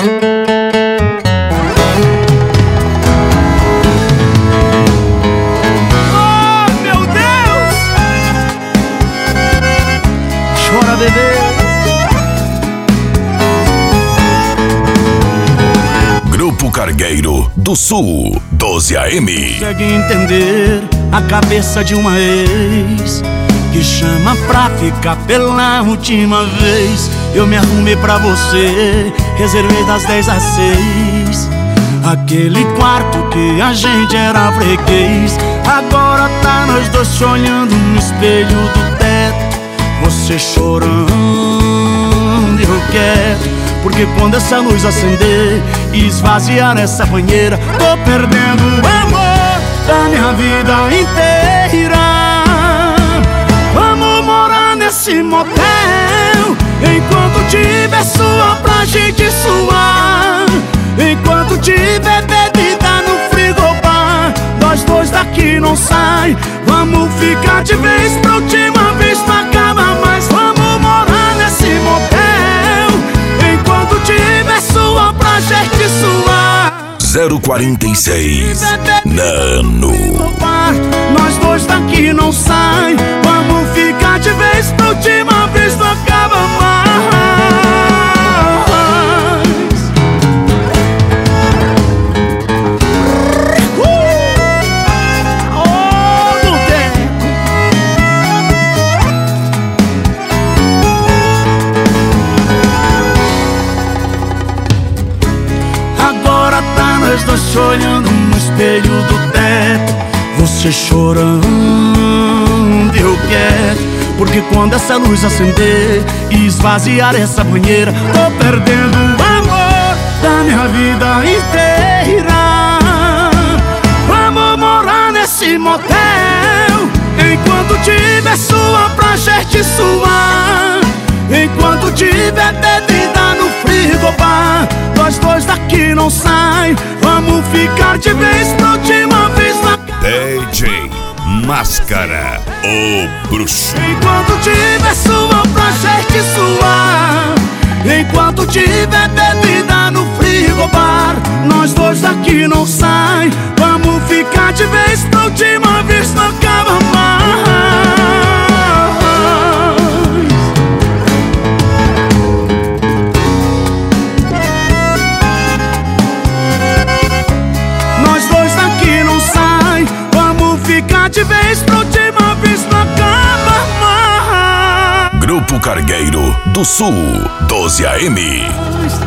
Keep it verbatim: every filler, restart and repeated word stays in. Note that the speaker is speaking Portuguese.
Grupo Cargueiro do Sul, doze A M. Consegue entender a cabeça de uma ex que chama pra ficar pela última vez. Eu me arrumei pra você, reservei das dez às seis. Aquele quarto que a gente era freguês. Agora tá nós dois se olhando no espelho do teto. Você chorando e eu quieto, porque quando essa luz acender e esvaziar essa banheira, tô perdendo o amor da minha vida inteira. Vamos morar nesse motel, enquanto tiver suor pra gente suar, enquanto tiver bebida no frigobar. Nós dois daqui não sai, vamos ficar de vez pra última vez, não acaba mais. Vamos morar nesse motel, enquanto tiver suor pra gente suar. zero quarenta e seis Nano. Nós dois daqui não sai, vamos ficar de vez pra última vez, não acaba mais. Oh, no tempo. Agora tá nós dois se olhando no espelho do teto. Você chorando e eu quieto, porque quando essa luz acender e esvaziar essa banheira, tô perdendo o amor da minha vida inteira. Vamos morar nesse motel, enquanto tiver suor pra gente suar, enquanto tiver bebida no frigobar. Nós dois daqui não sai, vamos ficar de vez pra última vez na D J Máscara, o bruxo. Enquanto tiver suor pra gente suar, enquanto tiver bebida no frigobar. Nós dois daqui não sai, vamos ficar de vez pra última vez, não acaba mais. Nós dois daqui não sai, vamos ficar de vez pra última vez, não acaba mais. Grupo Cargueiro do Sul, doze A M.